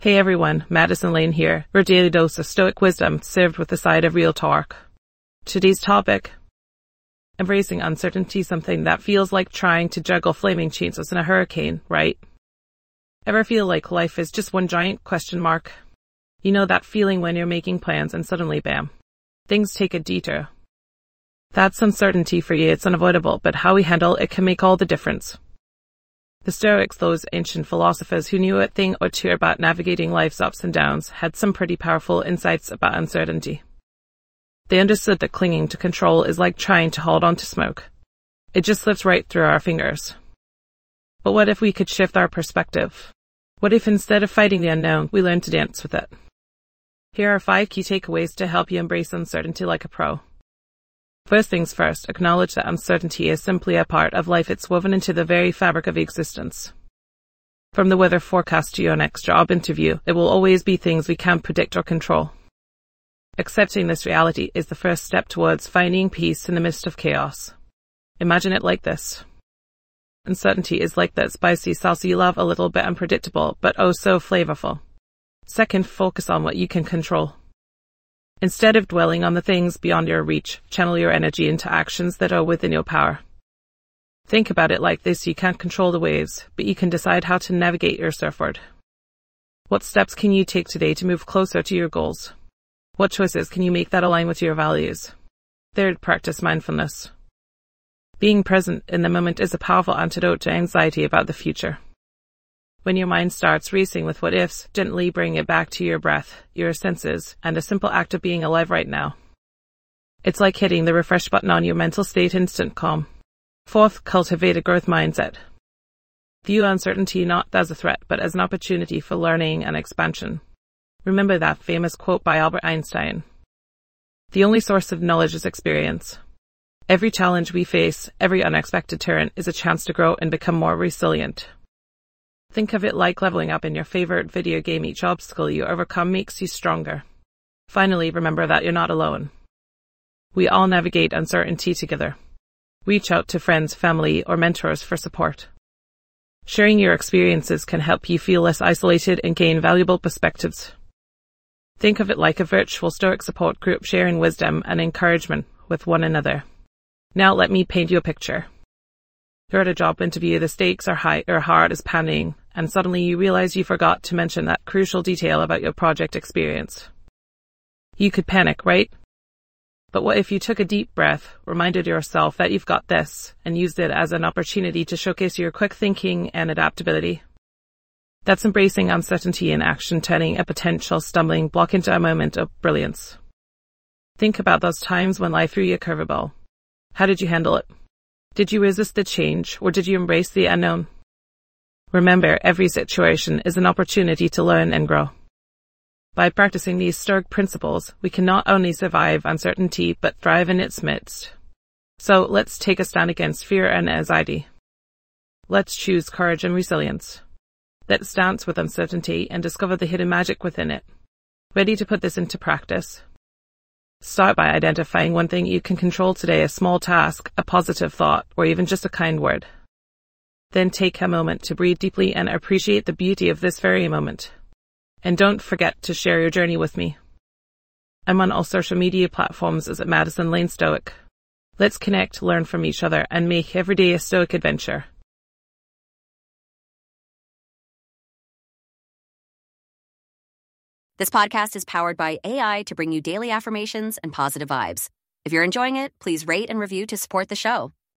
Hey everyone, Madison Lane here, your daily dose of stoic wisdom served with a side of real talk. Today's topic: embracing uncertainty, something that feels like trying to juggle flaming chainsaws in a hurricane, right? Ever feel like life is just one giant question mark? You know that feeling when you're making plans and suddenly bam, things take a detour. That's uncertainty for you, it's unavoidable, but how we handle it can make all the difference. The Stoics, those ancient philosophers who knew a thing or two about navigating life's ups and downs, had some pretty powerful insights about uncertainty. They understood that clinging to control is like trying to hold on to smoke. It just slips right through our fingers. But what if we could shift our perspective? What if instead of fighting the unknown, we learn to dance with it? Here are 5 key takeaways to help you embrace uncertainty like a pro. First things first, acknowledge that uncertainty is simply a part of life. It's woven into the very fabric of existence. From the weather forecast to your next job interview, it will always be things we can't predict or control. Accepting this reality is the first step towards finding peace in the midst of chaos. Imagine it like this. Uncertainty is like that spicy salsa you love, a little bit unpredictable, but oh so flavorful. Second, focus on what you can control. Instead of dwelling on the things beyond your reach, channel your energy into actions that are within your power. Think about it like this: you can't control the waves, but you can decide how to navigate your surfboard. What steps can you take today to move closer to your goals? What choices can you make that align with your values? Third, practice mindfulness. Being present in the moment is a powerful antidote to anxiety about the future. When your mind starts racing with what ifs, gently bring it back to your breath, your senses, and a simple act of being alive right now. It's like hitting the refresh button on your mental state, instant calm. Fourth, cultivate a growth mindset. View uncertainty not as a threat, but as an opportunity for learning and expansion. Remember that famous quote by Albert Einstein: "The only source of knowledge is experience." Every challenge we face, every unexpected turn, is a chance to grow and become more resilient. Think of it like leveling up in your favorite video game. Each obstacle you overcome makes you stronger. Finally, remember that you're not alone. We all navigate uncertainty together. Reach out to friends, family, or mentors for support. Sharing your experiences can help you feel less isolated and gain valuable perspectives. Think of it like a virtual Stoic support group, sharing wisdom and encouragement with one another. Now let me paint you a picture. You're at a job interview, the stakes are high, your heart is pounding, and suddenly you realize you forgot to mention that crucial detail about your project experience. You could panic, right? But what if you took a deep breath, reminded yourself that you've got this, and used it as an opportunity to showcase your quick thinking and adaptability? That's embracing uncertainty in action, turning a potential stumbling block into a moment of brilliance. Think about those times when life threw you a curveball. How did you handle it? Did you resist the change, or did you embrace the unknown? Remember, every situation is an opportunity to learn and grow. By practicing these Stoic principles, we can not only survive uncertainty, but thrive in its midst. So let's take a stand against fear and anxiety. Let's choose courage and resilience. Let's dance with uncertainty and discover the hidden magic within it. Ready to put this into practice? Start by identifying one thing you can control today, a small task, a positive thought, or even just a kind word. Then take a moment to breathe deeply and appreciate the beauty of this very moment. And don't forget to share your journey with me. I'm on all social media platforms as Madison Lane Stoic. Let's connect, learn from each other, and make every day a Stoic adventure. This podcast is powered by AI to bring you daily affirmations and positive vibes. If you're enjoying it, please rate and review to support the show.